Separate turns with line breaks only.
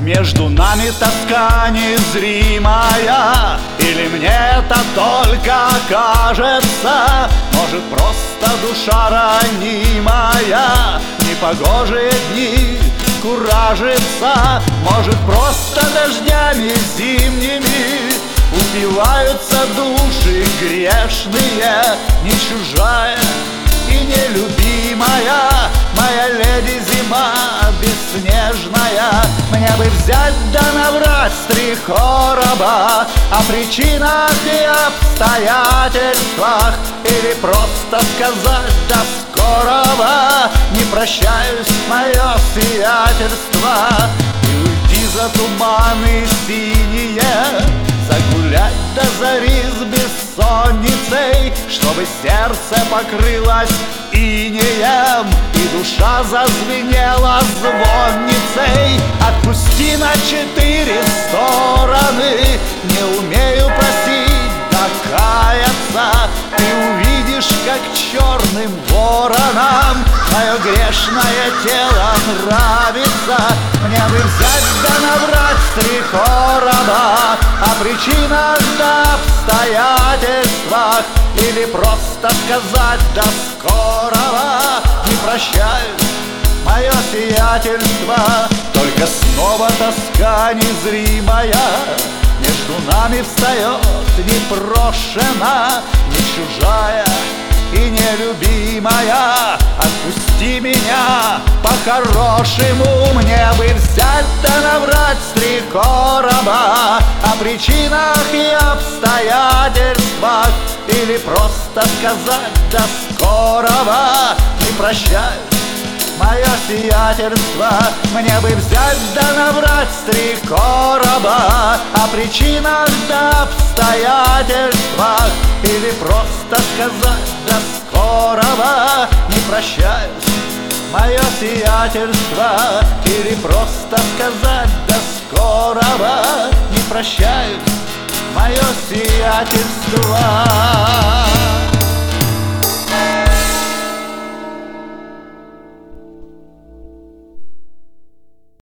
Между нами тоска незримая, или мне это только кажется? Может, просто душа ранимая непогожие дни куражится? Может, просто дождями зимними упиваются души грешные? Не чужая и нелюбимая моя леди зима бесснежная. Мне бы взять да наврать с 3 короба о причинах и обстоятельствах, или просто сказать до скорого: не прощаюсь, мое сиятельство. И уйди за туманы синие, загулять до зари с бессонницей, чтобы сердце покрылось инеем и душа зазвенела звонницей. Отпусти на 4 стороны, не умею просить да каяться. Ты увидишь, как черным воронам мое грешное тело нравится. Мне бы взять да наврать с 3 короба о причинах да обстоятельствах, или просто сказать до скорого: не прощаюсь, мое сиятельство. Только снова тоска незримая между нами встает непрошена, не чужая и нелюбимая. Отпусти меня по-хорошему, мне бы взять да наврать с 3 короба о причинах и обстоятельствах, или просто сказать до скорого: не прощаюсь, мое сиятельство. Мне бы взять да наврать с 3 короба о причинах да обстоятельствах, или просто сказать до скорого: не прощаюсь, мое сиятельство. Или просто сказать до скорого: не прощаюсь, мое сиятельство.